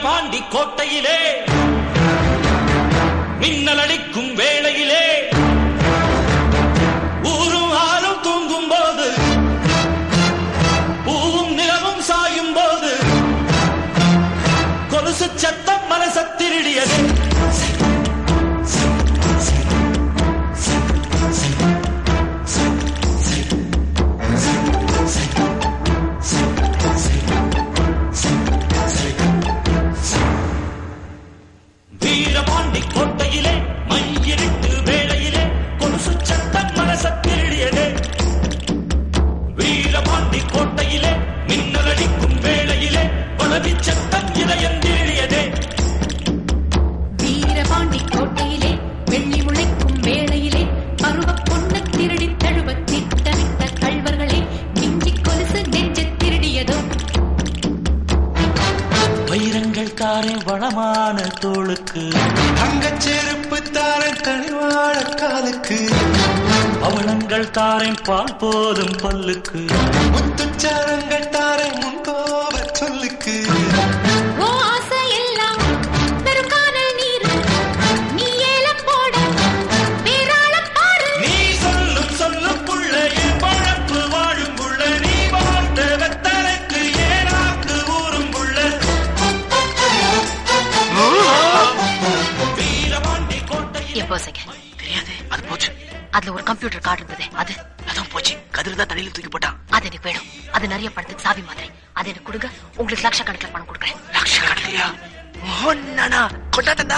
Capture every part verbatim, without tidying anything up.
வீரபாண்டி கோட்டையிலே மின்னலடிக்கும் வேளையிலே ஊரும் ஆளும் தூங்கும் போது பூவும் நிலவும் சாயும் போது கொலுசு சத்தம் மனச திருடியது. வீரபாண்டி கோட்டையிலே மையிருட்டு வேளையிலே கொலுசு சத்தம் மனச திருடியது. வீரபாண்டி கோட்டையிலே மின்னலடிக்கும் வேளையிலே பலவி சத்தம் இதயம் திருடியதே. வீரபாண்டி கோட்டையிலே வெள்ளி முளைக்கும் வேளையிலே பருவ பொண்ணு திருடி தழுவ திட்டமிட்ட கள்வர்களே மிஞ்சி கொலுசு நெஞ்ச திருடியதோ. வைரங்கள் தாரே வளமான தோளுக்கு தங்கச்செருப்பு தாரே தனிவாழ காலுக்கு அவலங்கள் தாரேன் பால் போதும் பல்லுக்கு முத்துச்சாரங்கள் தாரே முன்கோப சொல்லுக்கு. ஓ ஆசை எல்லாம் வெறும் கானல் நீர் நீ ஏலம் போட வேறாளம் பாரு. நீ சொல்லும் சொல்லும் புள்ள என் பழப்பு வாழும் புள்ள நீ வாழ்ந்த வெத்தலைக்கு ஏனாக்கு ஊரும் புள்ள. வீரபாண்டி கோட்டையில் எப்போ செகண்ட் தெரியாது, அது போச்சு. அதுல ஒரு கம்ப்யூட்டர் கார்டு இருந்தது, அது அதான் போச்சு. கதிர் தான் தண்ணியில தூக்கி போட்டான். அது எனக்கு வேணும். அது நிறைய படத்துக்கு சாவி மாதிரி. அது எனக்கு கொடுங்க, உங்களுக்கு லட்சக்கணக்கில் பணம் கொடுக்குறேன். லட்ச கணக்கிலையா? நானா கொண்டாட்டா?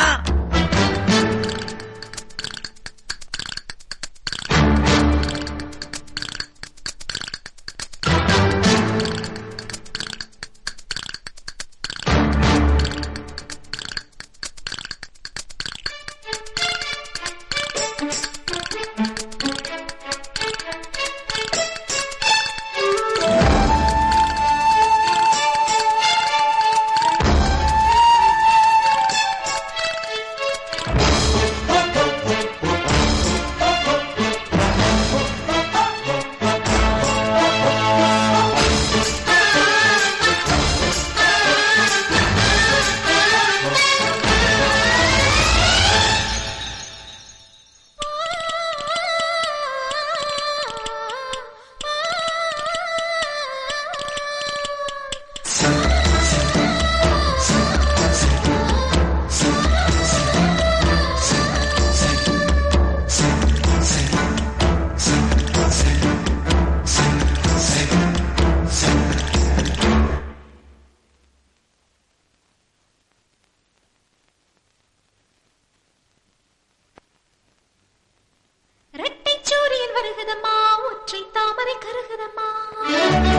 ரெட்டை சூரியன் வருகுதம்மா, ஒற்றை தாமரை கருகுதம்மா.